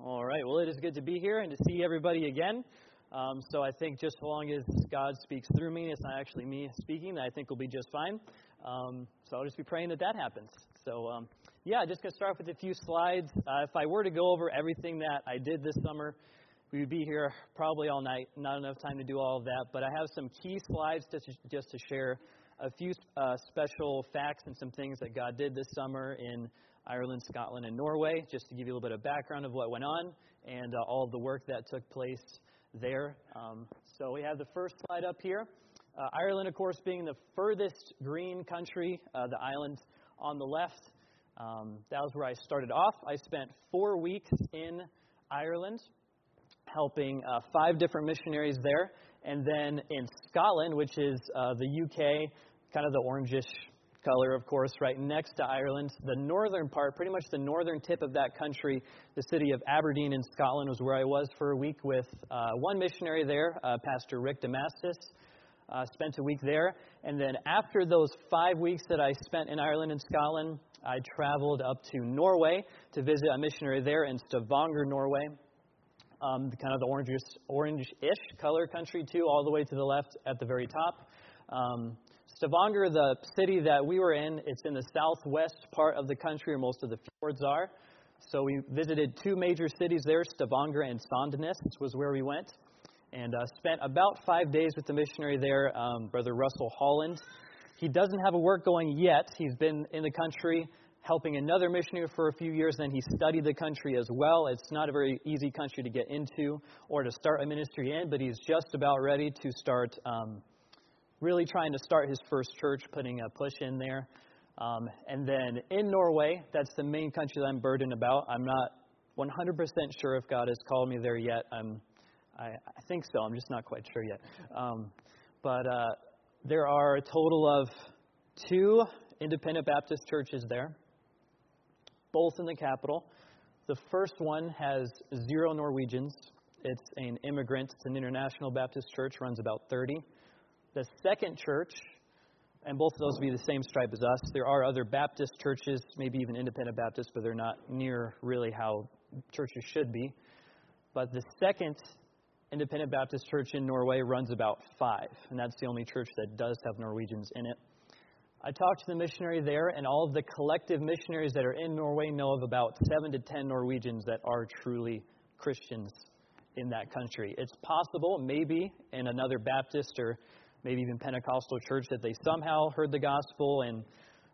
All right. Well, it is good to be here and to see everybody again. So I think just so long as God speaks through me, it's not actually me speaking, I think we'll be just fine. So I'll just be praying that happens. So, just going to start off with a few slides. If I were to go over everything that I did this summer, we would be here probably all night. Not enough time to do all of that. But I have some key slides just to share a few special facts and some things that God did this summer in Ireland, Scotland, and Norway, just to give you a little bit of background of what went on and all of the work that took place there. So we have the first slide up here. Ireland, of course, being the furthest green country, the island on the left. That was where I started off. I spent 4 weeks in Ireland helping 5 different missionaries there. And then in Scotland, which is the UK, kind of the orangish color, of course, right next to Ireland. The northern part, pretty much the northern tip of that country, the city of Aberdeen in Scotland was where I was for a week with one missionary there, Pastor Rick Damastis. Spent a week there. And then after those 5 weeks that I spent in Ireland and Scotland, I traveled up to Norway to visit a missionary there in Stavanger, Norway. Kind of the orange-ish color country, too, all the way to the left at the very top. Stavanger, the city that we were in, it's in the southwest part of the country where most of the fjords are. So we visited 2 major cities there, Stavanger and Sandnes was where we went. And spent about 5 days with the missionary there, Brother Russell Holland. He doesn't have a work going yet. He's been in the country helping another missionary for a few years, then he studied the country as well. It's not a very easy country to get into or to start a ministry in, but he's just about ready to start really trying to start his first church, putting a push in there. And then in Norway, that's the main country that I'm burdened about. I'm not 100% sure if God has called me there yet. I think so. I'm just not quite sure yet. But there are a total of 2 independent Baptist churches there, both in the capital. The first one has 0 Norwegians. It's an immigrant. It's an international Baptist church, runs about 30. The second church, and both of those will be the same stripe as us. There are other Baptist churches, maybe even independent Baptists, but they're not near really how churches should be. But the second independent Baptist church in Norway runs about 5, and that's the only church that does have Norwegians in it. I talked to the missionary there, and all of the collective missionaries that are in Norway know of about 7 to 10 Norwegians that are truly Christians in that country. It's possible, maybe, in another Baptist or maybe even Pentecostal church that they somehow heard the gospel and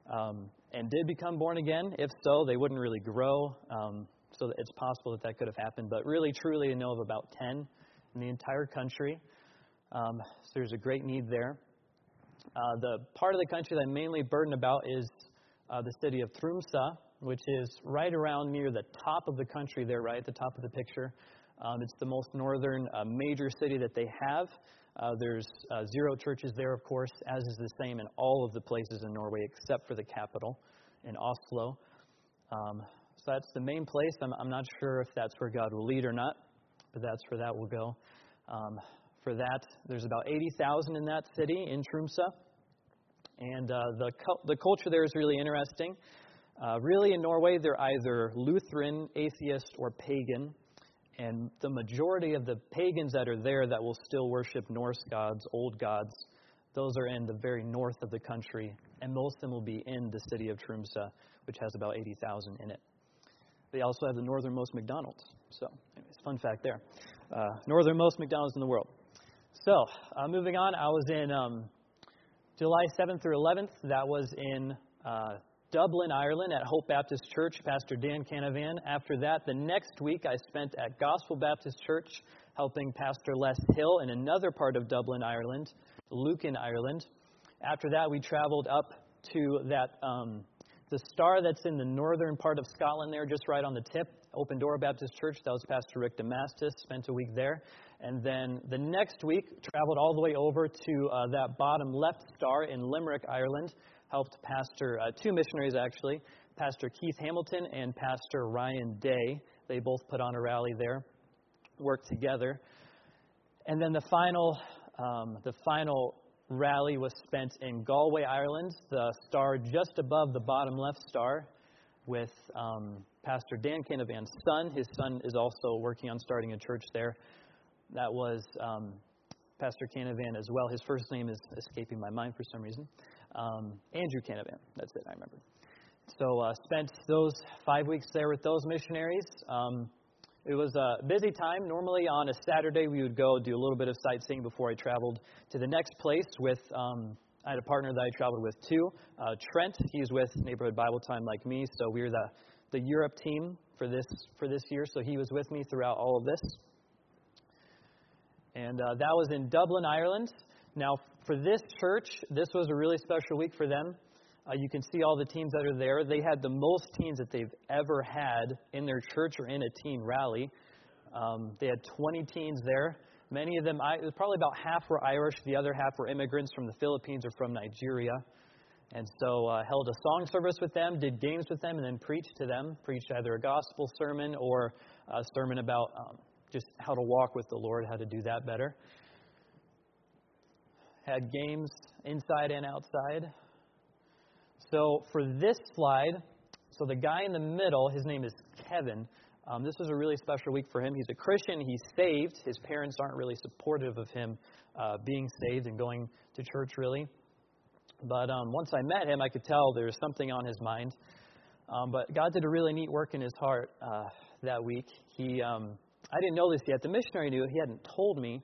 did become born again. If so, they wouldn't really grow. So it's possible that could have happened. But really, truly, I know of about 10 in the entire country. So there's a great need there. The part of the country that I'm mainly burdened about is the city of Tromsø, which is right around near the top of the country there, right at the top of the picture. It's the most northern major city that they have. There's 0 churches there, of course, as is the same in all of the places in Norway except for the capital in Oslo. So that's the main place. I'm not sure if that's where God will lead or not, but that's where that will go. For that, there's about 80,000 in that city, in Tromsø. And the culture there is really interesting. Really, in Norway, they're either Lutheran, atheist, or pagan. And the majority of the pagans that are there that will still worship Norse gods, old gods, those are in the very north of the country. And most of them will be in the city of Tromsø, which has about 80,000 in it. They also have the northernmost McDonald's. So, anyways, fun fact there. Northernmost McDonald's in the world. So, moving on, I was in July 7th through 11th. That was in Dublin, Ireland, at Hope Baptist Church, Pastor Dan Canavan. After that, the next week, I spent at Gospel Baptist Church helping Pastor Les Hill in another part of Dublin, Ireland, Lucan, Ireland. After that, we traveled up to that the star that's in the northern part of Scotland there, just right on the tip, Open Door Baptist Church. That was Pastor Rick Damastis, spent a week there. And then the next week, traveled all the way over to that bottom left star in Limerick, Ireland. Helped pastor 2 missionaries, actually, Pastor Keith Hamilton and Pastor Ryan Day. They both put on a rally there, worked together. And then the final rally was spent in Galway, Ireland, the star just above the bottom left star, with Pastor Dan Canavan's son. His son is also working on starting a church there. That was Pastor Canavan as well. His first name is escaping my mind for some reason. Andrew Canavan. That's it, I remember. So spent those 5 weeks there with those missionaries. It was a busy time. Normally on a Saturday we would go do a little bit of sightseeing before I traveled to the next place with, I had a partner that I traveled with too, Trent. He's with Neighborhood Bible Time like me, so we were the Europe team for this year, so he was with me throughout all of this. And that was in Dublin, Ireland. Now for this church, this was a really special week for them. You can see all the teams that are there. They had the most teams that they've ever had in their church or in a teen rally. They had 20 teens there. Many of them, probably about half were Irish. The other half were immigrants from the Philippines or from Nigeria. And so held a song service with them, did games with them, and then preached to them. Preached either a gospel sermon or a sermon about just how to walk with the Lord, how to do that better. Had games inside and outside. So for this slide, so the guy in the middle, his name is Kevin. This was a really special week for him. He's a Christian. He's saved. His parents aren't really supportive of him being saved and going to church, really. But once I met him, I could tell there was something on his mind. But God did a really neat work in his heart that week. I didn't know this yet. The missionary knew. He hadn't told me.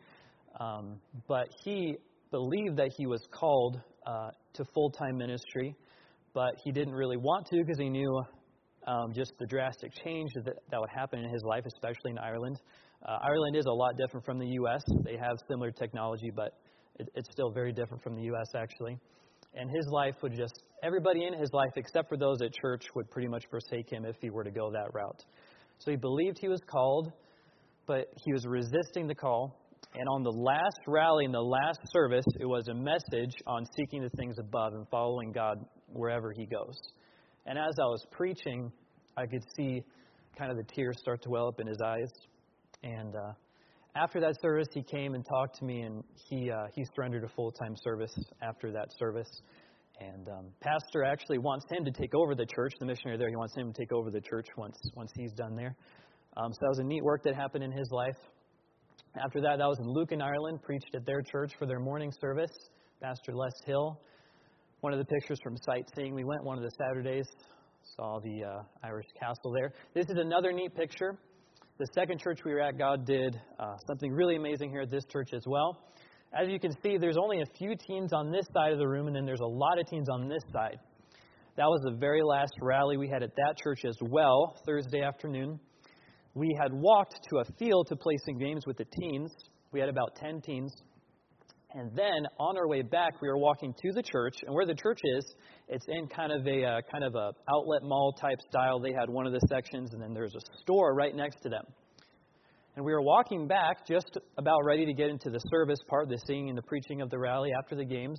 But he believed that he was called to full-time ministry. But he didn't really want to because he knew just the drastic change that would happen in his life, especially in Ireland. Ireland is a lot different from the U.S. They have similar technology, but it's still very different from the U.S., actually. And his life would everybody in his life, except for those at church, would pretty much forsake him if he were to go that route. So he believed he was called, but he was resisting the call. And on the last rally, in the last service, it was a message on seeking the things above and following God wherever he goes. And as I was preaching, I could see kind of the tears start to well up in his eyes. And after that service, he came and talked to me, and he surrendered a full-time service after that service. And pastor actually wants him to take over the church. The missionary there, he wants him to take over the church once he's done there. So that was a neat work that happened in his life. After that, I was in Lucan, Ireland, preached at their church for their morning service. Pastor Les Hill. One of the pictures from sightseeing. We went one of the Saturdays, saw the Irish castle there. This is another neat picture. The second church we were at, God did something really amazing here at this church as well. As you can see, there's only a few teens on this side of the room, and then there's a lot of teens on this side. That was the very last rally we had at that church as well, Thursday afternoon. We had walked to a field to play some games with the teens. We had about 10 teens. And then on our way back, we were walking to the church. And where the church is, it's in kind of a outlet mall type style. They had one of the sections, and then there's a store right next to them. And we were walking back, just about ready to get into the service part, the singing and the preaching of the rally after the games.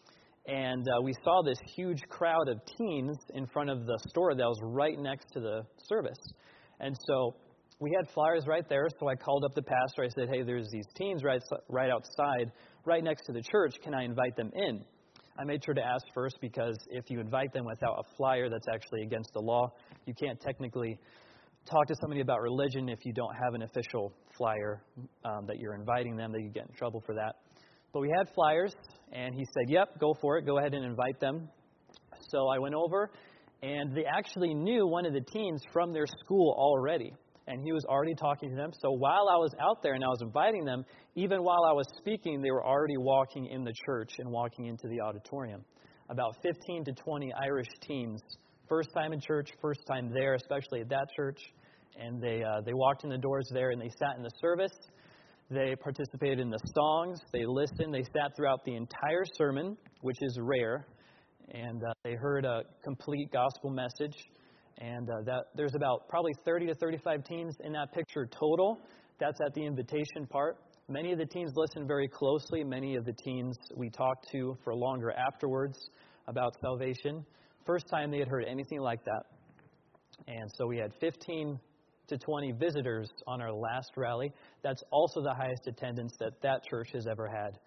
And we saw this huge crowd of teens in front of the store that was right next to the service. And so we had flyers right there, so I called up the pastor. I said, hey, there's these teens right outside, right next to the church. Can I invite them in? I made sure to ask first because if you invite them without a flyer, that's actually against the law. You can't technically talk to somebody about religion if you don't have an official flyer that you're inviting them. That you get in trouble for that. But we had flyers, and he said, yep, go for it. Go ahead and invite them. So I went over, and they actually knew one of the teens from their school already. And he was already talking to them. So while I was out there and I was inviting them, even while I was speaking, they were already walking in the church and walking into the auditorium. About 15 to 20 Irish teens. First time in church, first time there, especially at that church. And they walked in the doors there and they sat in the service. They participated in the songs. They listened. They sat throughout the entire sermon, which is rare. And they heard a complete gospel message. And there's about probably 30 to 35 teens in that picture total. That's at the invitation part. Many of the teens listened very closely. Many of the teens we talked to for longer afterwards about salvation. First time they had heard anything like that. And so we had 15 to 20 visitors on our last rally. That's also the highest attendance that church has ever had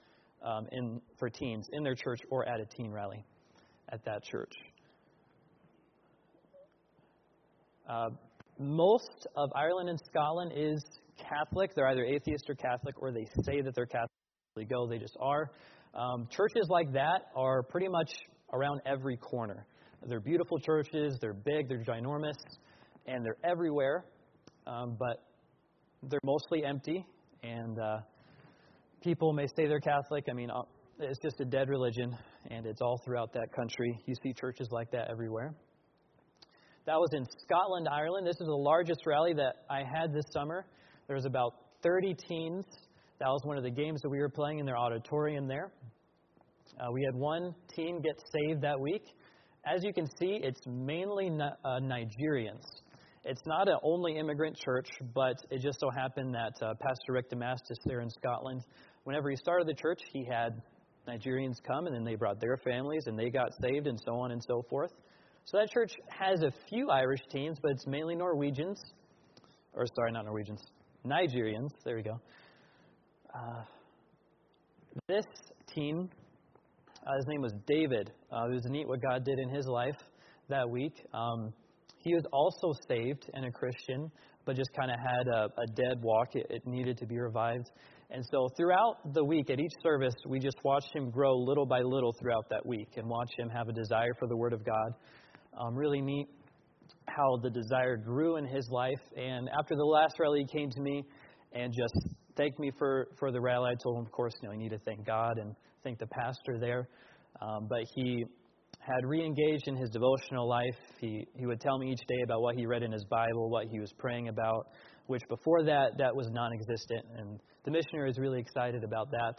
for teens in their church or at a teen rally at that church. most of Ireland and Scotland is Catholic. They're either atheist or Catholic, or they say that they're Catholic. They go, they just are. Churches like that are pretty much around every corner. They're beautiful churches. They're big. They're ginormous, and they're everywhere. But they're mostly empty, and people may say they're Catholic. I mean, it's just a dead religion, and it's all throughout that country. You see churches like that everywhere. That was in Scotland, Ireland. This is the largest rally that I had this summer. There was about 30 teens. That was one of the games that we were playing in their auditorium there. We had one teen get saved that week. As you can see, it's mainly Nigerians. It's not an only immigrant church, but it just so happened that Pastor Rick Damastis there in Scotland, whenever he started the church, he had Nigerians come, and then they brought their families, and they got saved, and so on and so forth. So that church has a few Irish teens, but it's mainly Norwegians. Or, sorry, not Norwegians. Nigerians. There we go. This teen, his name was David. It was neat what God did in his life that week. He was also saved and a Christian, but just kind of had a dead walk. It needed to be revived. And so throughout the week, at each service, we just watched him grow little by little throughout that week and watch him have a desire for the Word of God. Really neat how the desire grew in his life. And after the last rally, he came to me and just thanked me for the rally. I told him, of course, you need to thank God and thank the pastor there. But he had re-engaged in his devotional life. He would tell me each day about what he read in his Bible, what he was praying about, which before that was non-existent. And the missionary is really excited about that.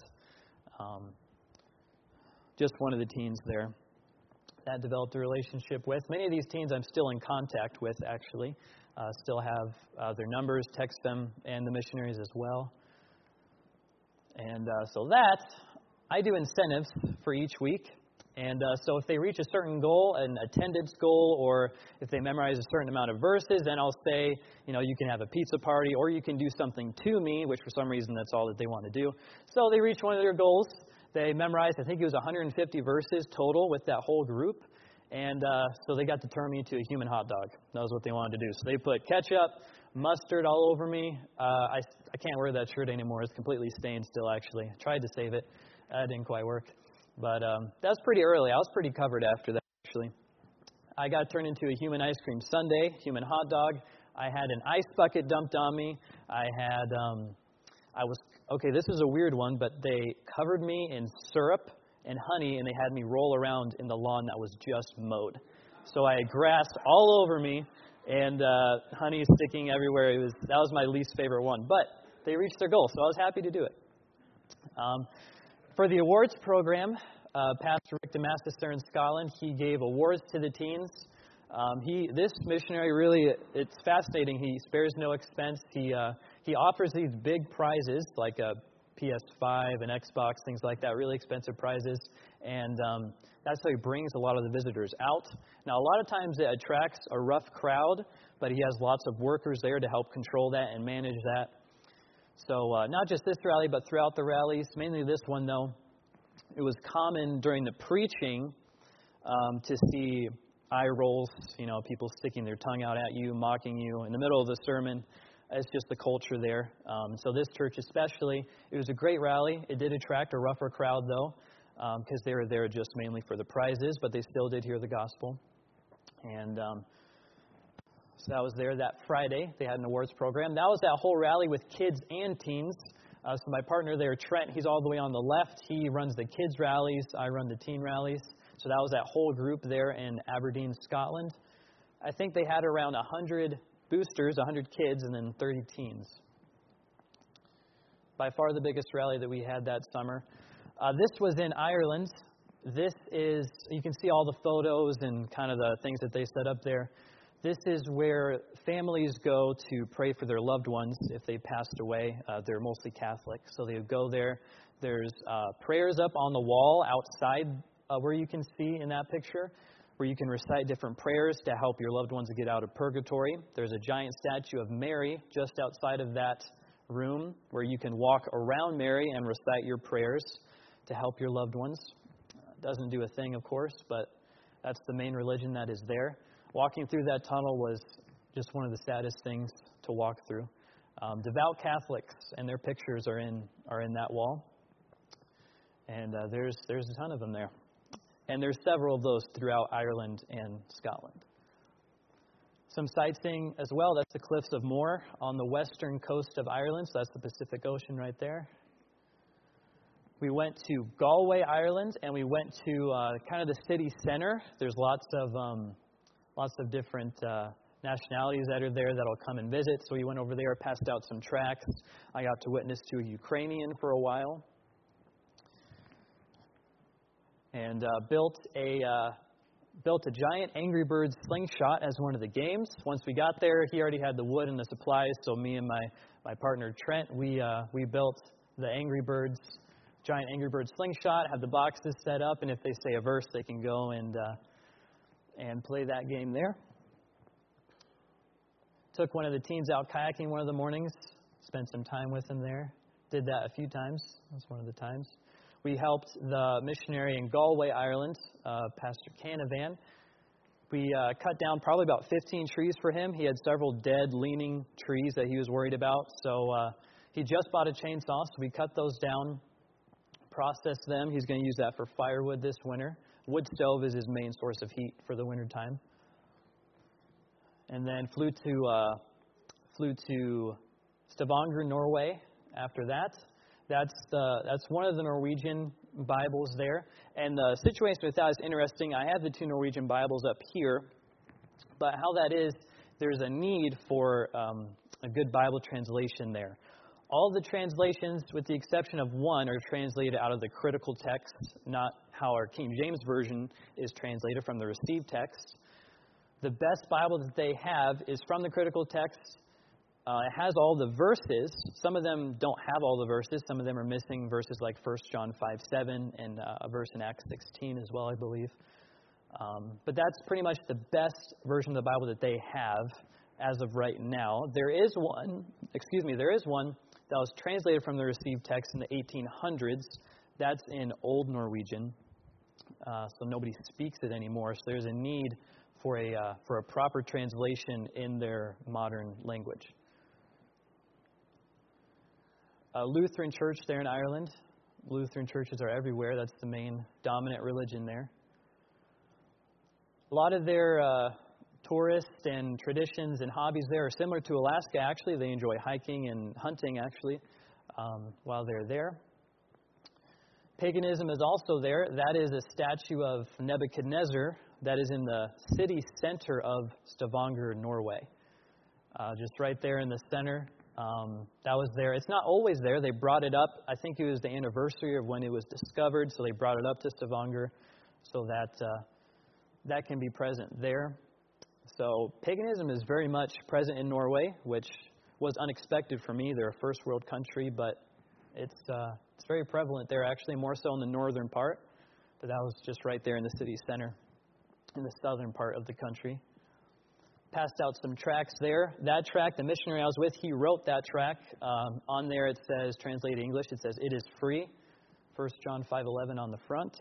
Just one of the teens there that developed a relationship with. Many of these teens I'm still in contact with, actually. Still have their numbers, text them, and the missionaries as well. And so that, I do incentives for each week. And so if they reach a certain goal, an attendance goal, or if they memorize a certain amount of verses, then I'll say, you can have a pizza party, or you can do something to me, which for some reason that's all that they want to do. So they reach one of their goals. They memorized, I think it was 150 verses total with that whole group. And so they got to turn me into a human hot dog. That was what they wanted to do. So they put ketchup, mustard all over me. I can't wear that shirt anymore. It's completely stained still, actually. I tried to save it. That didn't quite work. But that was pretty early. I was pretty covered after that, actually. I got turned into a human ice cream sundae, human hot dog. I had an ice bucket dumped on me. Okay, this is a weird one, but they covered me in syrup and honey, and they had me roll around in the lawn that was just mowed. So I had grass all over me, and honey sticking everywhere. That was my least favorite one. But they reached their goal, so I was happy to do it. For the awards program, Pastor Rick Damastis there in Scotland, he gave awards to the teens. This missionary really, it's fascinating. He spares no expense. He offers these big prizes like a PS5, an Xbox, things like that, really expensive prizes. And that's how he brings a lot of the visitors out. Now, a lot of times it attracts a rough crowd, but he has lots of workers there to help control that and manage that. So not just this rally, but throughout the rallies, mainly this one, though, it was common during the preaching to see eye rolls, people sticking their tongue out at you, mocking you in the middle of the sermon. It's just the culture there. So this church especially, it was a great rally. It did attract a rougher crowd, though, because they were there just mainly for the prizes, but they still did hear the gospel. And so that was there that Friday. They had an awards program. That was that whole rally with kids and teens. So my partner there, Trent, he's all the way on the left. He runs the kids' rallies. I run the teen rallies. So that was that whole group there in Aberdeen, Scotland. I think they had around 100 boosters, 100 kids, and then 30 teens. By far the biggest rally that we had that summer. This was in Ireland. This is, you can see all the photos and kind of the things that they set up there. This is where families go to pray for their loved ones if they passed away. They're mostly Catholic, so they would go there. There's prayers up on the wall outside where you can see in that picture, where you can recite different prayers to help your loved ones get out of purgatory. There's a giant statue of Mary just outside of that room where you can walk around Mary and recite your prayers to help your loved ones. Doesn't do a thing, of course, but that's the main religion that is there. Walking through that tunnel was just one of the saddest things to walk through. Devout Catholics and their pictures are in that wall, and there's a ton of them there, and there's several of those throughout Ireland and Scotland. Some sightseeing as well. That's the Cliffs of Moher on the western coast of Ireland. So that's the Pacific Ocean right there. We went to Galway, Ireland, and we went to kind of the city center. There's lots of different nationalities that are there that'll come and visit. So we went over there, passed out some tracts. I got to witness to a Ukrainian for a while, and built a giant Angry Birds slingshot as one of the games. Once we got there, he already had the wood and the supplies, so me and my partner Trent, we built the giant Angry Birds slingshot, had the boxes set up, and if they say a verse, they can go and play that game there. Took one of the teens out kayaking one of the mornings, spent some time with him there. Did that a few times. That's one of the times. We helped the missionary in Galway, Ireland, Pastor Canavan. We cut down probably about 15 trees for him. He had several dead, leaning trees that he was worried about. So he just bought a chainsaw, so we cut those down, processed them. He's going to use that for firewood this winter. Wood stove is his main source of heat for the winter time. And then flew to Stavanger, Norway after that. That's one of the Norwegian Bibles there. And the situation with that is interesting. I have the two Norwegian Bibles up here, but how that is, there's a need for a good Bible translation there. All the translations, with the exception of one, are translated out of the critical text, not how our King James Version is translated from the received text. The best Bible that they have is from the critical text. It has all the verses. Some of them don't have all the verses. Some of them are missing verses like 1 John 5:7 and a verse in Acts 16 as well, I believe. But that's pretty much the best version of the Bible that they have as of right now. There is one that was translated from the received text in the 1800s. That's in Old Norwegian, so nobody speaks it anymore. So there's a need for a proper translation in their modern language. Lutheran church there in Ireland. Lutheran churches are everywhere. That's the main dominant religion there. A lot of their tourists and traditions and hobbies there are similar to Alaska, actually. They enjoy hiking and hunting, actually, while they're there. Paganism is also there. That is a statue of Nebuchadnezzar that is in the city center of Stavanger, Norway. Just right there in the center. That was there. It's not always there. They brought it up. I think it was the anniversary of when it was discovered, so they brought it up to Stavanger so that can be present there. So paganism is very much present in Norway, which was unexpected for me. They're a first world country, but it's very prevalent there, actually, more so in the northern part. But that was just right there in the city center, in the southern part of the country. Passed out some tracts there. That tract, the missionary I was with, he wrote that tract. On there it says, translated English, it says, "It is free." 1 John 5:11 on the front.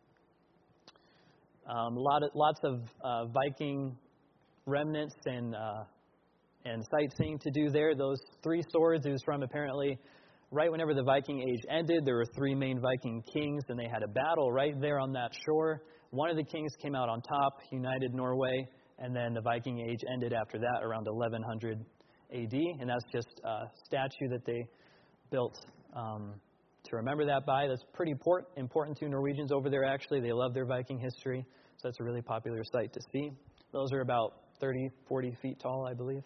Lots of Viking remnants and sightseeing to do there. Those three swords, it was from apparently right whenever the Viking Age ended. There were three main Viking kings, and they had a battle right there on that shore. One of the kings came out on top, united Norway, and then the Viking Age ended after that around 1100 A.D., and that's just a statue that they built to remember that by. That's pretty important to Norwegians over there, actually. They love their Viking history, so that's a really popular sight to see. Those are about 30, 40 feet tall, I believe.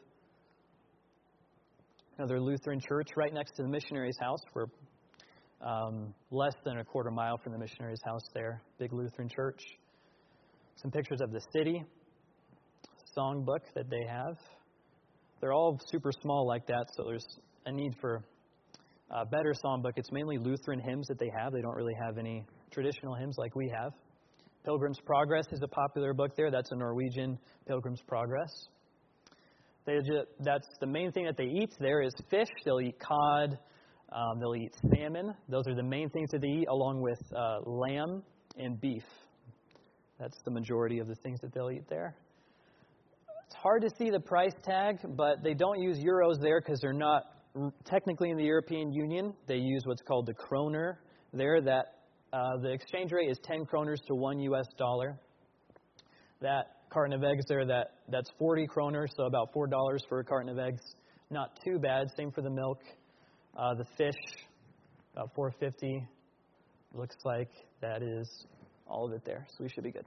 Another Lutheran church right next to the missionary's house. We're less than a quarter mile from the missionary's house there. Big Lutheran church. Some pictures of the city. Songbook that they have. They're all super small like that, so there's a need for a better songbook. It's mainly Lutheran hymns that they have. They don't really have any traditional hymns like we have. Pilgrim's Progress is a popular book there. That's a Norwegian Pilgrim's Progress. That's the main thing that they eat there is fish. They'll eat cod. They'll eat salmon. Those are the main things that they eat, along with lamb and beef. That's the majority of the things that they'll eat there. It's hard to see the price tag, but they don't use euros there because they're not technically in the European Union. They use what's called the kroner there. That the exchange rate is 10 kroners to $1. That carton of eggs there, that's 40 kroners, so about $4 for a carton of eggs. Not too bad. Same for the milk. The fish, about $4.50. Looks like that is all of it there, so we should be good.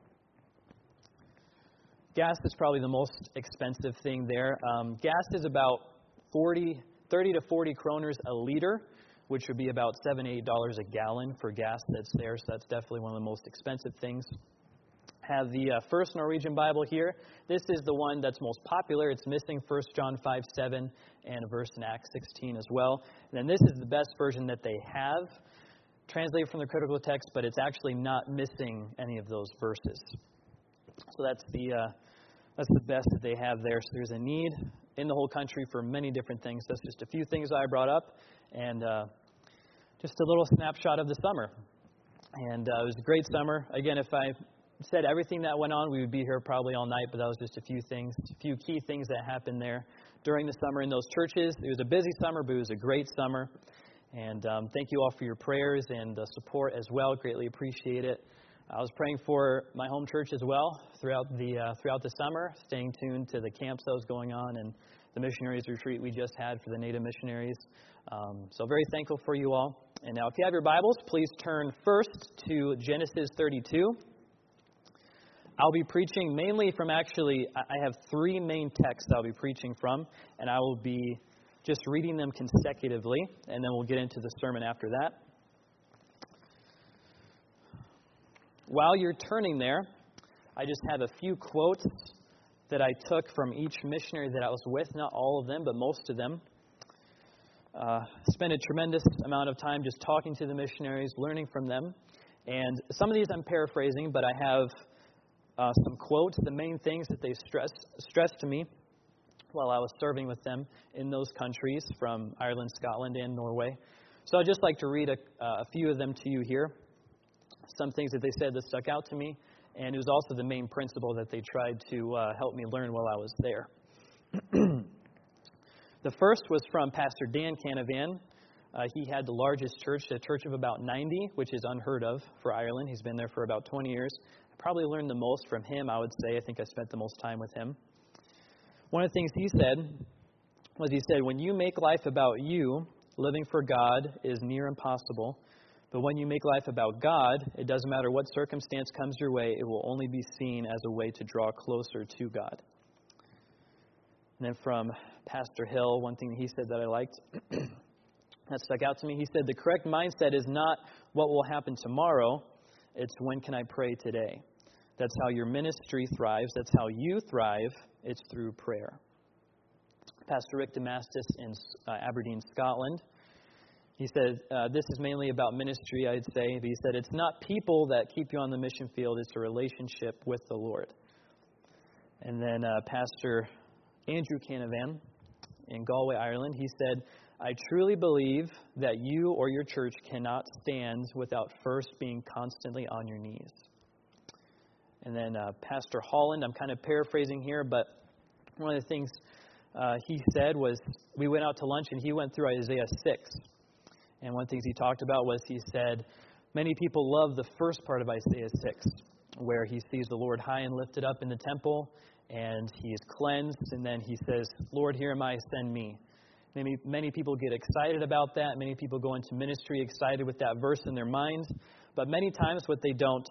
Gas is probably the most expensive thing there. Gas is about 30 to 40 kroners a liter, which would be about $7-8 a gallon for gas that's there, so that's definitely one of the most expensive things. Have the First Norwegian Bible here. This is the one that's most popular. It's missing 1 John 5:7 and a verse in Acts 16 as well. And then this is the best version that they have, translated from the critical text, but it's actually not missing any of those verses. So that's the best that they have there. So there's a need in the whole country for many different things. That's just a few things I brought up, and just a little snapshot of the summer. And it was a great summer. Again, if I said everything that went on, we would be here probably all night, but that was just a few key things that happened there during the summer in those churches. It was a busy summer, but it was a great summer. And thank you all for your prayers and support as well. Greatly appreciate it. I was praying for my home church as well throughout the summer, staying tuned to the camps that was going on and the missionaries retreat we just had for the Native missionaries. So very thankful for you all. And now if you have your Bibles, please turn first to Genesis 32. I'll be preaching mainly from I have three main texts I'll be preaching from, and I will be just reading them consecutively, and then we'll get into the sermon after that. While you're turning there, I just have a few quotes that I took from each missionary that I was with, not all of them, but most of them. Spent a tremendous amount of time just talking to the missionaries, learning from them, and some of these I'm paraphrasing, but I have some quotes, the main things that they stressed to me while I was serving with them in those countries from Ireland, Scotland, and Norway. So I'd just like to read a few of them to you here. Some things that they said that stuck out to me, and it was also the main principle that they tried to help me learn while I was there. The first was from Pastor Dan Canavan. He had the largest church, a church of about 90, which is unheard of for Ireland. He's been there for about 20 years. I probably learned the most from him, I would say. I think I spent the most time with him. One of the things he said, when you make life about you, living for God is near impossible. But when you make life about God, it doesn't matter what circumstance comes your way, it will only be seen as a way to draw closer to God. And then from Pastor Hill, one thing that he said that I liked, that stuck out to me, he said, the correct mindset is not what will happen tomorrow, it's when can I pray today. That's how your ministry thrives. That's how you thrive. It's through prayer. Pastor Rick Damastis in Aberdeen, Scotland, he said, this is mainly about ministry, I'd say. But he said, it's not people that keep you on the mission field. It's a relationship with the Lord. And then Pastor Andrew Canavan in Galway, Ireland, he said, I truly believe that you or your church cannot stand without first being constantly on your knees. And then Pastor Holland, I'm kind of paraphrasing here, but one of the things he said was, we went out to lunch and he went through Isaiah 6. And one of the things he talked about was, he said, many people love the first part of Isaiah 6, where he sees the Lord high and lifted up in the temple, and he is cleansed, and then he says, Lord, here am I, send me. Many people get excited about that. Many people go into ministry excited with that verse in their mind. But many times what they don't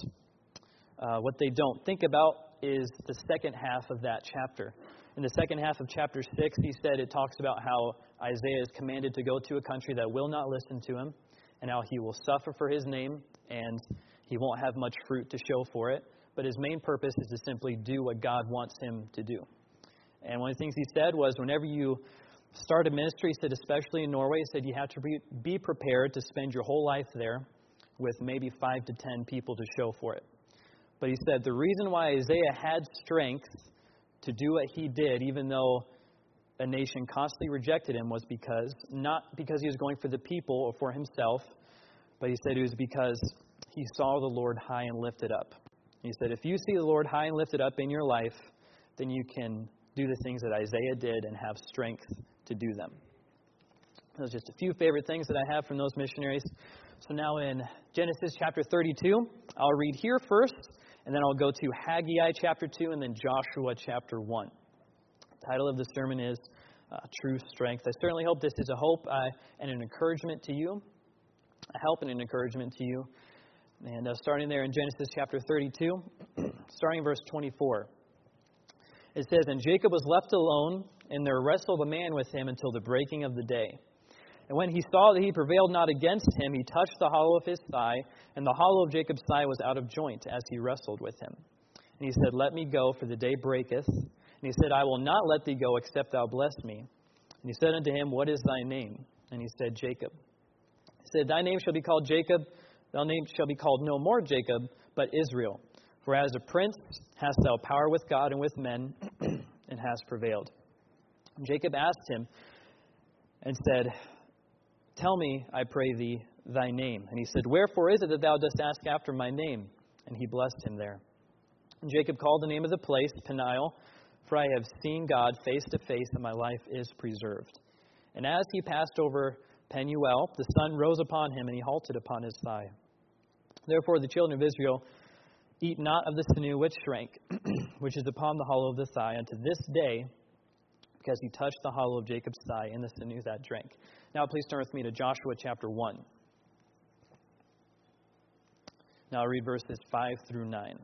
think about is the second half of that chapter. In the second half of chapter 6, he said it talks about how Isaiah is commanded to go to a country that will not listen to him, and how he will suffer for his name, and he won't have much fruit to show for it. But his main purpose is to simply do what God wants him to do. And one of the things he said was, whenever you start a ministry, he said, especially in Norway, he said you have to be prepared to spend your whole life there with maybe 5 to 10 people to show for it. But he said the reason why Isaiah had strength to do what he did, even though a nation constantly rejected him, was not because he was going for the people or for himself, but he said it was because he saw the Lord high and lifted up. He said if you see the Lord high and lifted up in your life, then you can do the things that Isaiah did and have strength to do them. Those are just a few favorite things that I have from those missionaries. So now in Genesis chapter 32, I'll read here first, and then I'll go to Haggai chapter 2, and then Joshua chapter 1. The title of the sermon is True Strength. I certainly hope this is a hope and an encouragement to you. A help and an encouragement to you. And starting there in Genesis chapter 32, starting in verse 24. It says, "And Jacob was left alone, and there wrestled a man with him until the breaking of the day. And when he saw that he prevailed not against him, he touched the hollow of his thigh, and the hollow of Jacob's thigh was out of joint as he wrestled with him. And he said, Let me go, for the day breaketh. And he said, I will not let thee go, except thou bless me. And he said unto him, What is thy name? And he said, Jacob. He said, Thy name shall be called Jacob, thy name shall be called no more Jacob, but Israel. For as a prince hast thou power with God and with men, and hast prevailed. And Jacob asked him, and said, Tell me, I pray thee, thy name. And he said, Wherefore is it that thou dost ask after my name? And he blessed him there. And Jacob called the name of the place Peniel, for I have seen God face to face, and my life is preserved. And as he passed over Penuel, the sun rose upon him, and he halted upon his thigh. Therefore the children of Israel eat not of the sinew which shrank, which is upon the hollow of the thigh, unto this day, because he touched the hollow of Jacob's thigh in the sinew that drank. Now please turn with me to Joshua chapter 1. Now I'll read verses 5 through 9.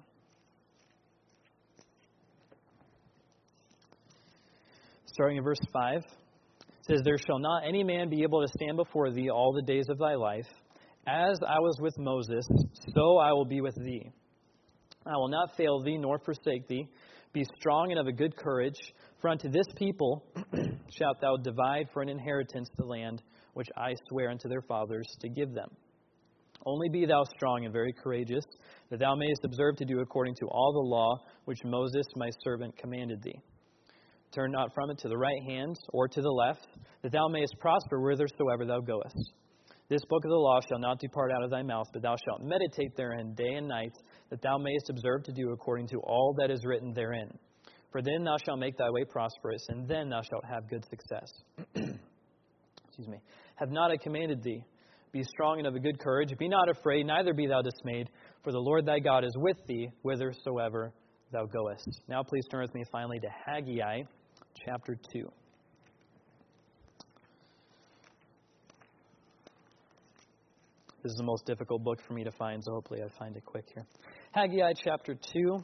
Starting in verse 5, it says, There shall not any man be able to stand before thee all the days of thy life. As I was with Moses, so I will be with thee. I will not fail thee, nor forsake thee. Be strong and of a good courage, for unto this people shalt thou divide for an inheritance the land which I swear unto their fathers to give them. Only be thou strong and very courageous, that thou mayest observe to do according to all the law which Moses my servant commanded thee. Turn not from it to the right hand or to the left, that thou mayest prosper whithersoever thou goest. This book of the law shall not depart out of thy mouth, but thou shalt meditate therein day and night, that thou mayest observe to do according to all that is written therein. For then thou shalt make thy way prosperous, and then thou shalt have good success. Excuse me. Have not I commanded thee? Be strong and of a good courage. Be not afraid, neither be thou dismayed, for the Lord thy God is with thee whithersoever thou goest. Now please turn with me finally to Haggai chapter 2. This is the most difficult book for me to find, so hopefully I find it quick here. Haggai chapter 2.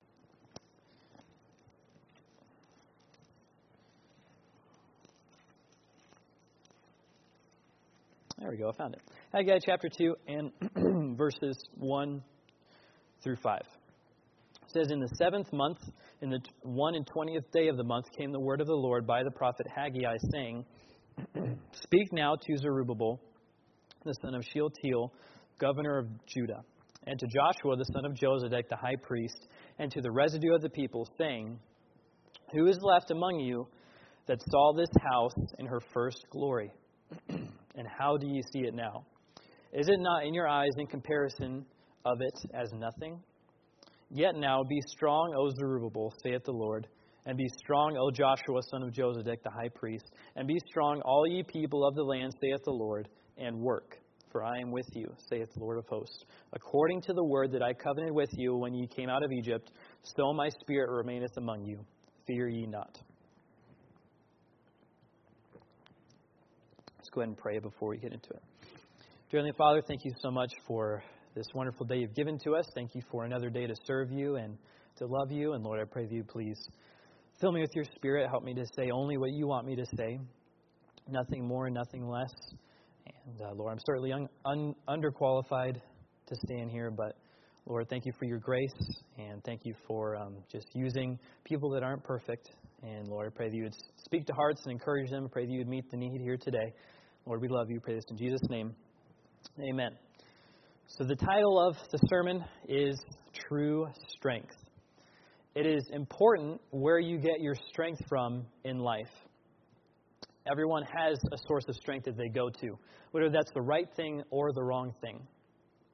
There we go, I found it. Haggai chapter 2 and verses 1 through 5. It says, In the 7th month, in the 21st day of the month, came the word of the Lord by the prophet Haggai, saying, Speak now to Zerubbabel, the son of Shealtiel, governor of Judah, and to Joshua, the son of Josedech, the high priest, and to the residue of the people, saying, Who is left among you that saw this house in her first glory? And how do ye see it now? Is it not in your eyes in comparison of it as nothing? Yet now be strong, O Zerubbabel, saith the Lord, and be strong, O Joshua, son of Josedech, the high priest, and be strong, all ye people of the land, saith the Lord, and work, for I am with you, saith the Lord of hosts. According to the word that I covenanted with you when ye came out of Egypt, so my spirit remaineth among you. Fear ye not. Let's go ahead and pray before we get into it. Dear Heavenly Father, thank you so much for this wonderful day you've given to us. Thank you for another day to serve you and to love you. And Lord, I pray that you please fill me with your spirit. Help me to say only what you want me to say. Nothing more and nothing less. And Lord, I'm certainly underqualified to stand here, but Lord, thank you for your grace, and thank you for just using people that aren't perfect. And Lord, I pray that you would speak to hearts and encourage them. I pray that you would meet the need here today. Lord, we love you. Pray this in Jesus' name. Amen. So the title of the sermon is True Strength. It is important where you get your strength from in life. Everyone has a source of strength that they go to, whether that's the right thing or the wrong thing.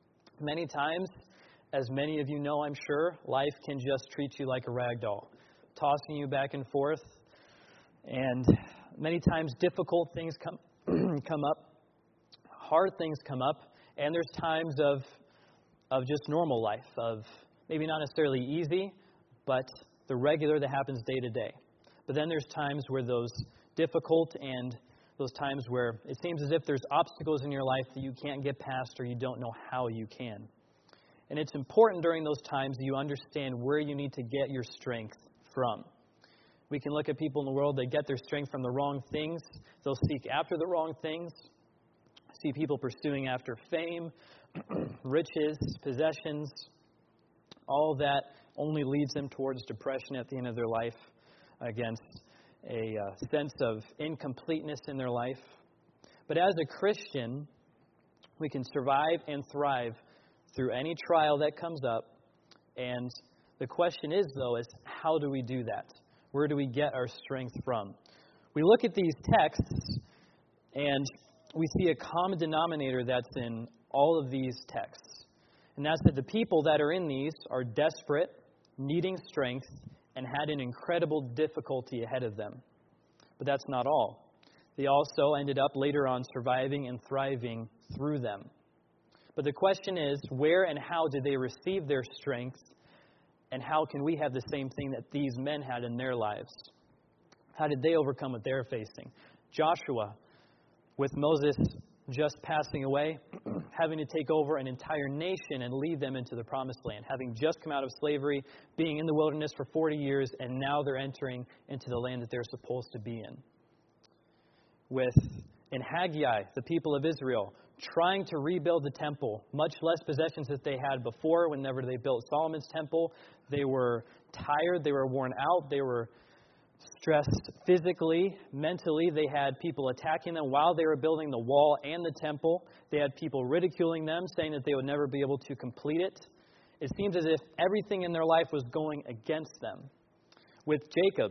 Many times, as many of you know, I'm sure, life can just treat you like a rag doll. tossing you back and forth. And many times difficult things come up, hard things come up, and there's times of just normal life, of maybe not necessarily easy, but the regular that happens day to day. But then there's times where those difficult and those times where it seems as if there's obstacles in your life that you can't get past or you don't know how you can. And it's important during those times that you understand where you need to get your strength from. We can look at people in the world, they get their strength from the wrong things. They'll seek after the wrong things. See people pursuing after fame, riches, possessions. All that only leads them towards depression at the end of their life, against a sense of incompleteness in their life. But as a Christian, we can survive and thrive through any trial that comes up. And the question is, though, is how do we do that? Where do we get our strength from? We look at these texts and we see a common denominator that's in all of these texts. And that's that the people that are in these are desperate, needing strength, and had an incredible difficulty ahead of them. But that's not all. They also ended up later on surviving and thriving through them. But the question is, where and how did they receive their strength, and how can we have the same thing that these men had in their lives? How did they overcome what they're facing? Joshua, with Moses just passing away, having to take over an entire nation and lead them into the promised land, having just come out of slavery, being in the wilderness for 40 years, and now they're entering into the land that they're supposed to be in. In Haggai, the people of Israel, trying to rebuild the temple, much less possessions that they had before. Whenever they built Solomon's temple, they were tired, they were worn out, they were stressed physically, mentally. They had people attacking them while they were building the wall and the temple. They had people ridiculing them, saying that they would never be able to complete it. It seems as if everything in their life was going against them. With Jacob,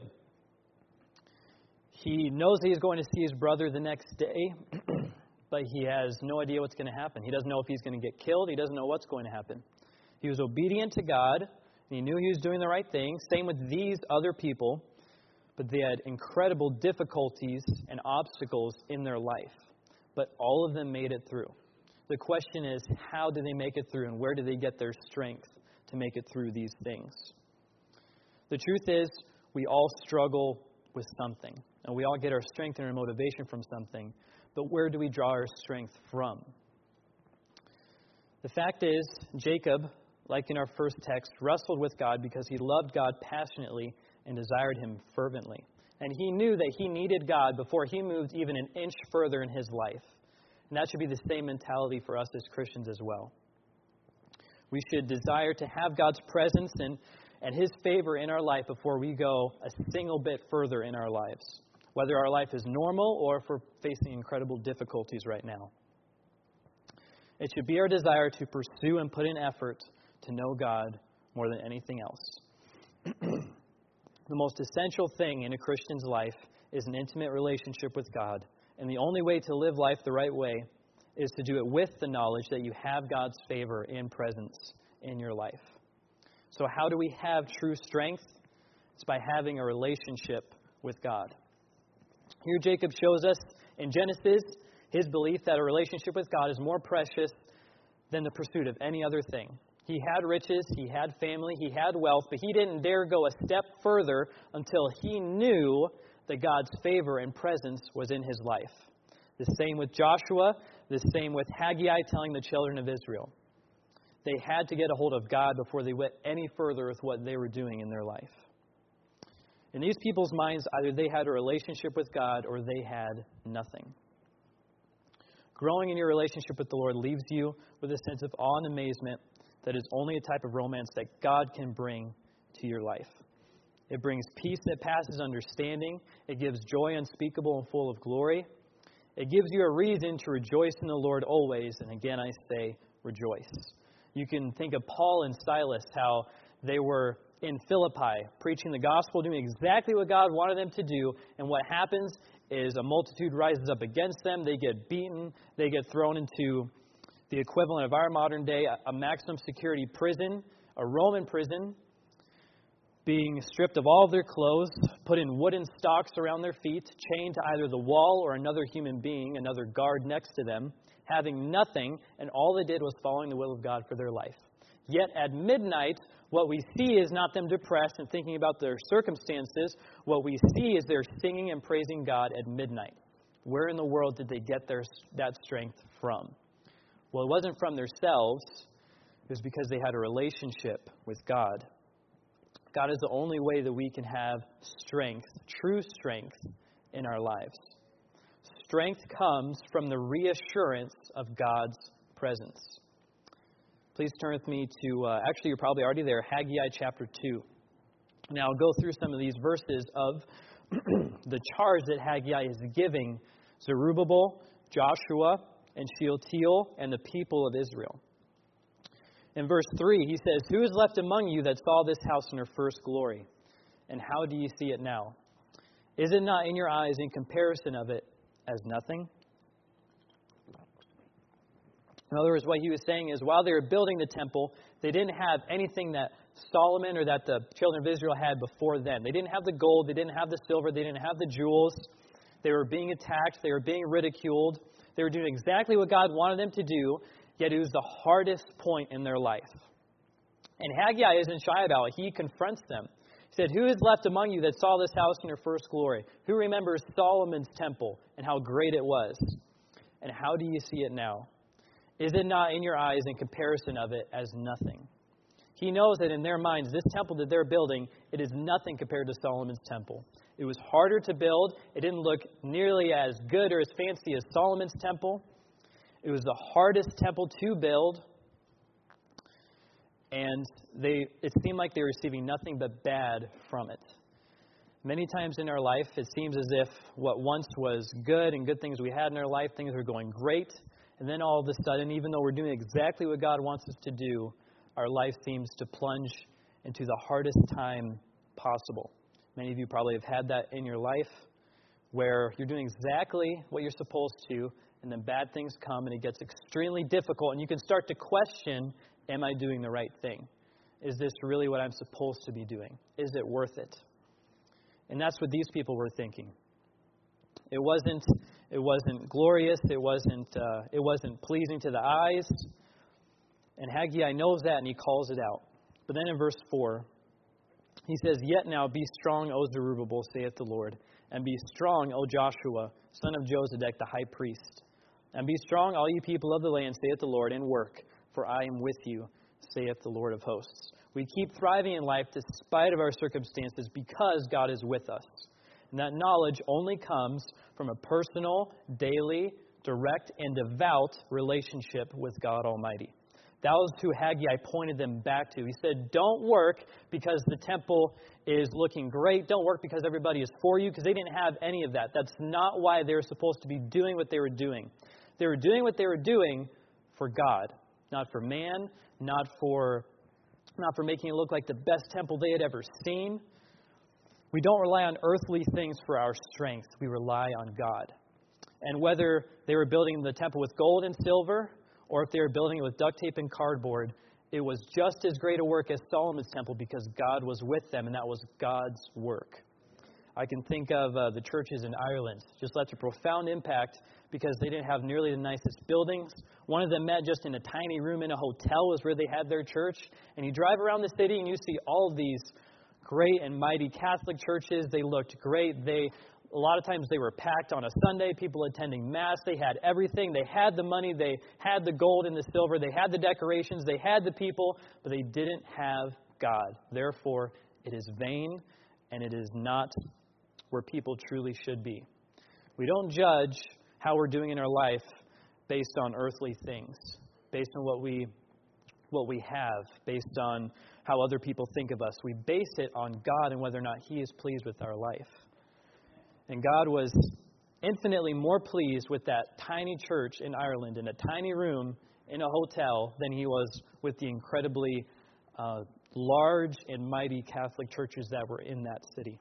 he knows that he's going to see his brother the next day, but he has no idea what's going to happen. He doesn't know if he's going to get killed. He doesn't know what's going to happen. He was obedient to God, and he knew he was doing the right thing. Same with these other people. But they had incredible difficulties and obstacles in their life. But all of them made it through. The question is, how do they make it through, and where do they get their strength to make it through these things? The truth is, we all struggle with something. And we all get our strength and our motivation from something. But where do we draw our strength from? The fact is, Jacob, like in our first text, wrestled with God because he loved God passionately and desired Him fervently. And he knew that he needed God before he moved even an inch further in his life. And that should be the same mentality for us as Christians as well. We should desire to have God's presence and His favor in our life before we go a single bit further in our lives, whether our life is normal or if we're facing incredible difficulties right now. It should be our desire to pursue and put in effort to know God more than anything else. The most essential thing in a Christian's life is an intimate relationship with God. And the only way to live life the right way is to do it with the knowledge that you have God's favor and presence in your life. So how do we have true strength? It's by having a relationship with God. Here Jacob shows us in Genesis his belief that a relationship with God is more precious than the pursuit of any other thing. He had riches, he had family, he had wealth, but he didn't dare go a step further until he knew that God's favor and presence was in his life. The same with Joshua, the same with Haggai telling the children of Israel. They had to get a hold of God before they went any further with what they were doing in their life. In these people's minds, either they had a relationship with God or they had nothing. Growing in your relationship with the Lord leaves you with a sense of awe and amazement that is only a type of romance that God can bring to your life. It brings peace that passes understanding. It gives joy unspeakable and full of glory. It gives you a reason to rejoice in the Lord always. And again, I say rejoice. You can think of Paul and Silas, how they were in Philippi preaching the gospel, doing exactly what God wanted them to do. And what happens is a multitude rises up against them. They get beaten. They get thrown into the equivalent of our modern day, a maximum security prison, a Roman prison. being stripped of all of their clothes, put in wooden stocks around their feet, chained to either the wall or another human being, another guard next to them, having nothing, and all they did was following the will of God for their life. Yet at midnight, what we see is not them depressed and thinking about their circumstances. What we see is they're singing and praising God at midnight. Where in the world did they get that strength from? Well, it wasn't from themselves. It was because they had a relationship with God. God is the only way that we can have strength, true strength, in our lives. Strength comes from the reassurance of God's presence. Please turn with me to, actually you're probably already there, Haggai chapter 2. Now I'll go through some of these verses of the charge that Haggai is giving Zerubbabel, Joshua, and Shealtiel, and the people of Israel. In verse 3, he says, "Who is left among you that saw this house in her first glory? And how do you see it now? Is it not in your eyes in comparison of it as nothing?" In other words, what he was saying is while they were building the temple, they didn't have anything that Solomon or that the children of Israel had before then. They didn't have the gold, they didn't have the silver, they didn't have the jewels. They were being attacked, they were being ridiculed. They were doing exactly what God wanted them to do, yet it was the hardest point in their life. And Haggai isn't shy about it. He confronts them. He said, "Who is left among you that saw this house in her first glory? Who remembers Solomon's temple and how great it was? And how do you see it now? Is it not in your eyes in comparison of it as nothing?" He knows that in their minds, this temple that they're building, it is nothing compared to Solomon's temple. It was harder to build. It didn't look nearly as good or as fancy as Solomon's temple. It was the hardest temple to build. And it seemed like they were receiving nothing but bad from it. Many times in our life, it seems as if what once was good and good things we had in our life, things were going great. And then all of a sudden, even though we're doing exactly what God wants us to do, our life seems to plunge into the hardest time possible. Many of you probably have had that in your life where you're doing exactly what you're supposed to, and then bad things come and it gets extremely difficult, and you can start to question, am I doing the right thing? Is this really what I'm supposed to be doing? Is it worth it? And that's what these people were thinking. It wasn't glorious. It wasn't pleasing to the eyes. And Haggai knows that, and he calls it out. But then in verse 4, he says, "Yet now be strong, O Zerubbabel, saith the Lord, and be strong, O Joshua, son of Josedek, the high priest. And be strong, all you people of the land, saith the Lord, and work, for I am with you, saith the Lord of hosts." We keep thriving in life despite of our circumstances because God is with us. And that knowledge only comes from a personal, daily, direct, and devout relationship with God Almighty. That was who Haggai pointed them back to. He said, don't work because the temple is looking great. Don't work because everybody is for you, because they didn't have any of that. That's not why they were supposed to be doing what they were doing. They were doing what they were doing for God, not for man, not for making it look like the best temple they had ever seen. We don't rely on earthly things for our strength. We rely on God. And whether they were building the temple with gold and silver, or if they were building it with duct tape and cardboard, it was just as great a work as Solomon's temple because God was with them, and that was God's work. I can think of the churches in Ireland. Just left a profound impact because they didn't have nearly the nicest buildings. One of them met just in a tiny room in a hotel was where they had their church. And you drive around the city and you see all of these great and mighty Catholic churches. They looked great. A lot of times they were packed on a Sunday, people attending Mass. They had everything. They had the money. They had the gold and the silver. They had the decorations. They had the people, but they didn't have God. Therefore, it is vain, and it is not where people truly should be. We don't judge how we're doing in our life based on earthly things, based on what we have, based on how other people think of us. We base it on God and whether or not He is pleased with our life. And God was infinitely more pleased with that tiny church in Ireland in a tiny room in a hotel than He was with the incredibly large and mighty Catholic churches that were in that city.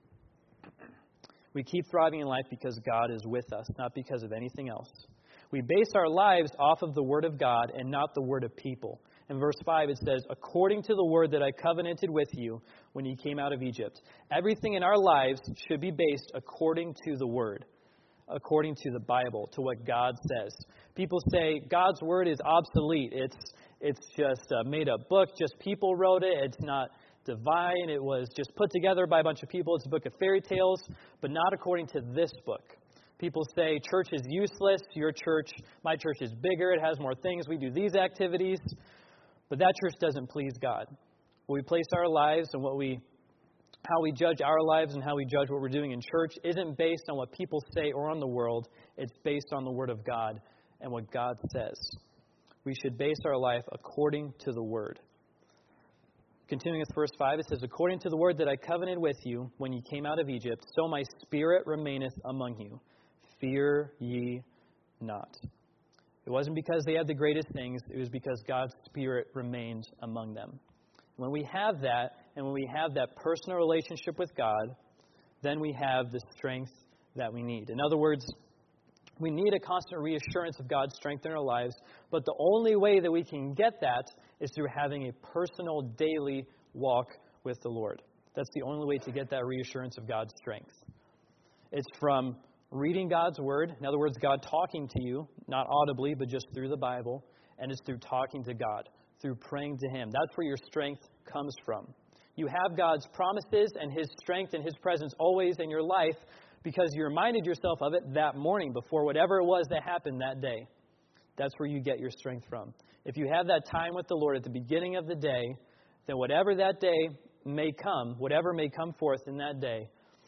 We keep thriving in life because God is with us, not because of anything else. We base our lives off of the Word of God and not the word of people. In verse 5, it says, according to the word that I covenanted with you when you came out of Egypt. Everything in our lives should be based according to the word, according to the Bible, to what God says. People say God's word is obsolete. It's just a made-up book. Just people wrote it. It's not divine. It was just put together by a bunch of people. It's a book of fairy tales, but not according to this book. People say church is useless. My church is bigger. It has more things. We do these activities. But that church doesn't please God. Where we place our lives and how we judge our lives and how we judge what we're doing in church isn't based on what people say or on the world. It's based on the Word of God and what God says. We should base our life according to the Word. Continuing with verse 5, it says, according to the word that I covenanted with you when ye came out of Egypt, so my spirit remaineth among you. Fear ye not. It wasn't because they had the greatest things. It was because God's Spirit remained among them. When we have that, and when we have that personal relationship with God, then we have the strength that we need. In other words, we need a constant reassurance of God's strength in our lives, but the only way that we can get that is through having a personal daily walk with the Lord. That's the only way to get that reassurance of God's strength. It's from reading God's Word, in other words, God talking to you, not audibly, but just through the Bible, and it's through talking to God, through praying to Him. That's where your strength comes from. You have God's promises and His strength and His presence always in your life because you reminded yourself of it that morning before whatever it was that happened that day. That's where you get your strength from. If you have that time with the Lord at the beginning of the day, then whatever that day may come, whatever may come forth in that day,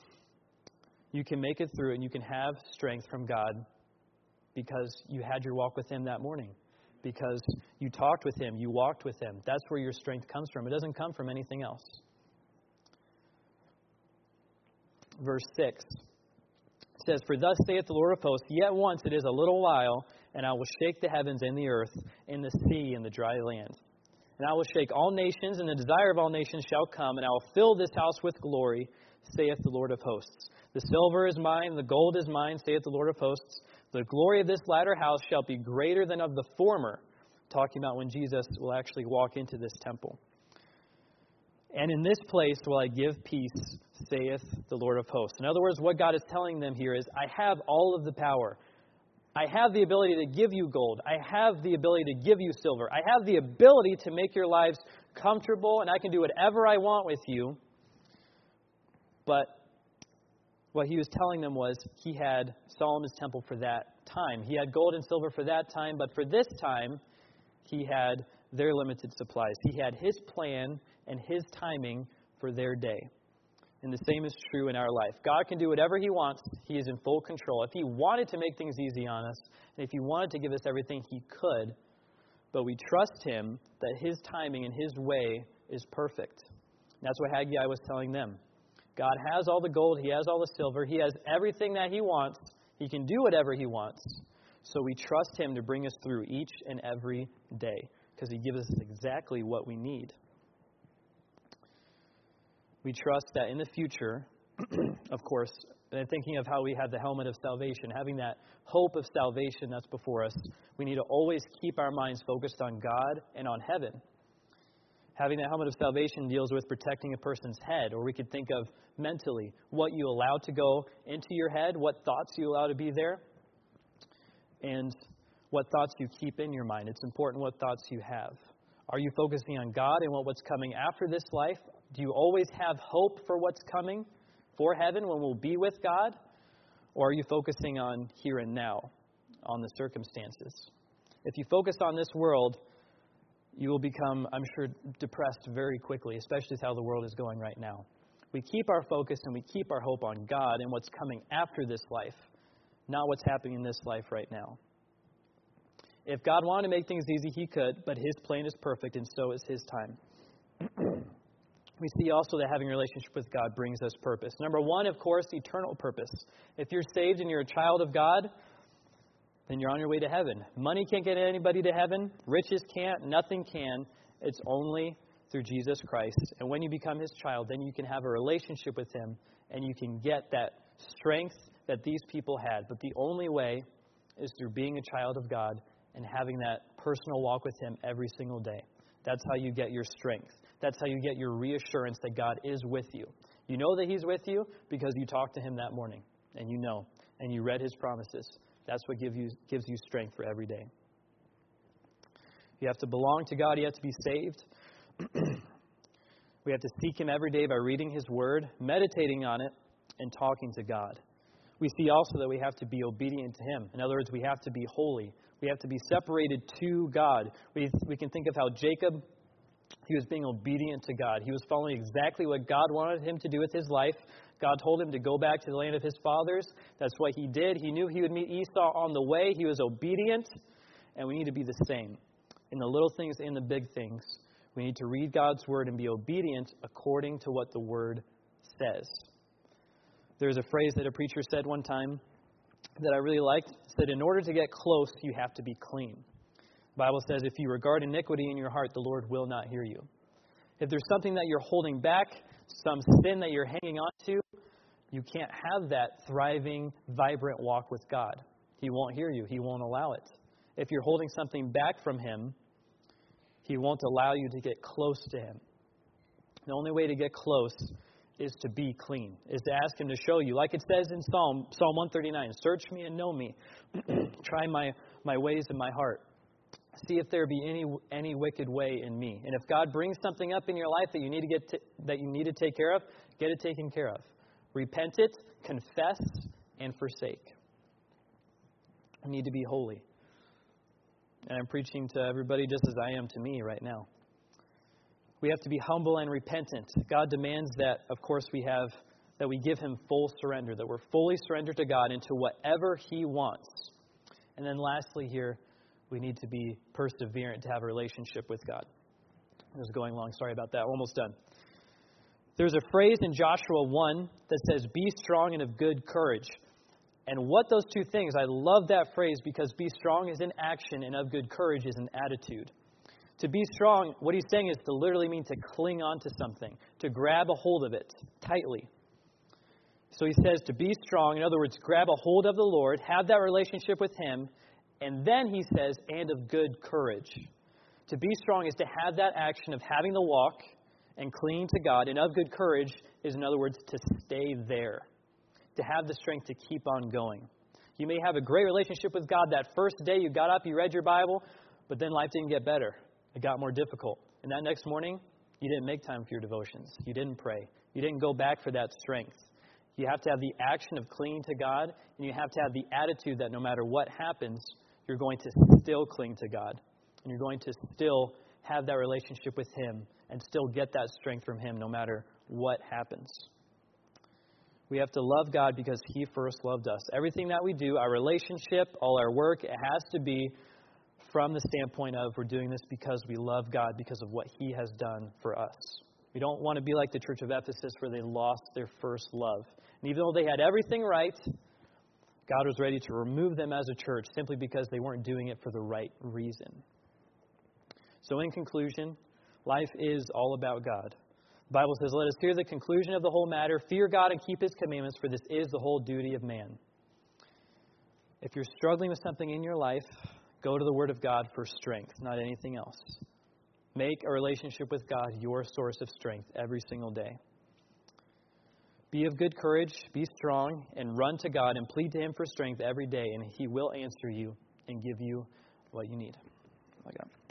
you can make it through and you can have strength from God because you had your walk with Him that morning. Because you talked with Him, you walked with Him. That's where your strength comes from. It doesn't come from anything else. Verse 6 says, for thus saith the Lord of hosts, yet once it is a little while, and I will shake the heavens and the earth, and the sea and the dry land. And I will shake all nations, and the desire of all nations shall come, and I will fill this house with glory, saith the Lord of hosts. The silver is mine, the gold is mine, saith the Lord of hosts. The glory of this latter house shall be greater than of the former. Talking about when Jesus will actually walk into this temple. And in this place will I give peace, saith the Lord of hosts. In other words, what God is telling them here is, I have all of the power. I have the ability to give you gold. I have the ability to give you silver. I have the ability to make your lives comfortable, and I can do whatever I want with you. But what he was telling them was he had Solomon's temple for that time. He had gold and silver for that time, but for this time, he had their limited supplies. He had his plan and his timing for their day. And the same is true in our life. God can do whatever He wants. He is in full control. If He wanted to make things easy on us, and if He wanted to give us everything, He could. But we trust Him that His timing and His way is perfect. And that's what Haggai was telling them. God has all the gold. He has all the silver. He has everything that He wants. He can do whatever He wants. So we trust Him to bring us through each and every day because He gives us exactly what we need. We trust that in the future, of course, and thinking of how we have the helmet of salvation, having that hope of salvation that's before us, we need to always keep our minds focused on God and on heaven. Having that helmet of salvation deals with protecting a person's head, or we could think of mentally what you allow to go into your head, what thoughts you allow to be there, and what thoughts you keep in your mind. It's important what thoughts you have. Are you focusing on God and what's coming after this life? Do you always have hope for what's coming, for heaven, when we'll be with God? Or are you focusing on here and now, on the circumstances? If you focus on this world, you will become, I'm sure, depressed very quickly, especially with how the world is going right now. We keep our focus and we keep our hope on God and what's coming after this life, not what's happening in this life right now. If God wanted to make things easy, He could, but His plan is perfect and so is His time. We see also that having a relationship with God brings us purpose. Number one, of course, eternal purpose. If you're saved and you're a child of God, then you're on your way to heaven. Money can't get anybody to heaven. Riches can't. Nothing can. It's only through Jesus Christ. And when you become His child, then you can have a relationship with Him and you can get that strength that these people had. But the only way is through being a child of God and having that personal walk with Him every single day. That's how you get your strength. That's how you get your reassurance that God is with you. You know that He's with you because you talked to Him that morning, and you know, and you read His promises. That's what gives you strength for every day. You have to belong to God. You have to be saved. We have to seek Him every day by reading His Word, meditating on it, and talking to God. We see also that we have to be obedient to Him. In other words, we have to be holy. We have to be separated to God. We can think of how Jacob, he was being obedient to God. He was following exactly what God wanted him to do with his life. God told him to go back to the land of his fathers. That's what he did. He knew he would meet Esau on the way. He was obedient. And we need to be the same. In the little things and the big things, we need to read God's Word and be obedient according to what the Word says. There's a phrase that a preacher said one time that I really liked. It said, in order to get close, you have to be clean. The Bible says, if you regard iniquity in your heart, the Lord will not hear you. If there's something that you're holding back, some sin that you're hanging on to, you can't have that thriving, vibrant walk with God. He won't hear you. He won't allow it. If you're holding something back from Him, He won't allow you to get close to Him. The only way to get close is to be clean, is to ask Him to show you. Like it says in Psalm 139, search me and know me. Try my ways in my heart. See if there be any wicked way in me. And if God brings something up in your life that you need to take care of, get it taken care of. Repent it, confess, and forsake. You need to be holy. And I'm preaching to everybody just as I am to me right now. We have to be humble and repentant. God demands that, of course, we give Him full surrender, that we're fully surrendered to God into whatever He wants. And then lastly here, we need to be perseverant to have a relationship with God. I was going long. Sorry about that. Almost done. There's a phrase in Joshua 1 that says, be strong and of good courage. And what those two things, I love that phrase because be strong is an action and of good courage is an attitude. To be strong, what he's saying is to literally mean to cling on to something, to grab a hold of it tightly. So he says to be strong, in other words, grab a hold of the Lord, have that relationship with Him, and then he says, and of good courage. To be strong is to have that action of having the walk and clinging to God, and of good courage is, in other words, to stay there, to have the strength to keep on going. You may have a great relationship with God that first day you got up, you read your Bible, but then life didn't get better. It got more difficult. And that next morning, you didn't make time for your devotions. You didn't pray. You didn't go back for that strength. You have to have the action of clinging to God, and you have to have the attitude that no matter what happens, you're going to still cling to God. And you're going to still have that relationship with Him and still get that strength from Him no matter what happens. We have to love God because He first loved us. Everything that we do, our relationship, all our work, it has to be from the standpoint of we're doing this because we love God, because of what He has done for us. We don't want to be like the church of Ephesus where they lost their first love. And even though they had everything right, God was ready to remove them as a church simply because they weren't doing it for the right reason. So in conclusion, life is all about God. The Bible says, let us hear the conclusion of the whole matter. Fear God and keep His commandments, for this is the whole duty of man. If you're struggling with something in your life, go to the Word of God for strength, not anything else. Make a relationship with God your source of strength every single day. Be of good courage, be strong, and run to God and plead to Him for strength every day, and He will answer you and give you what you need. Oh my God.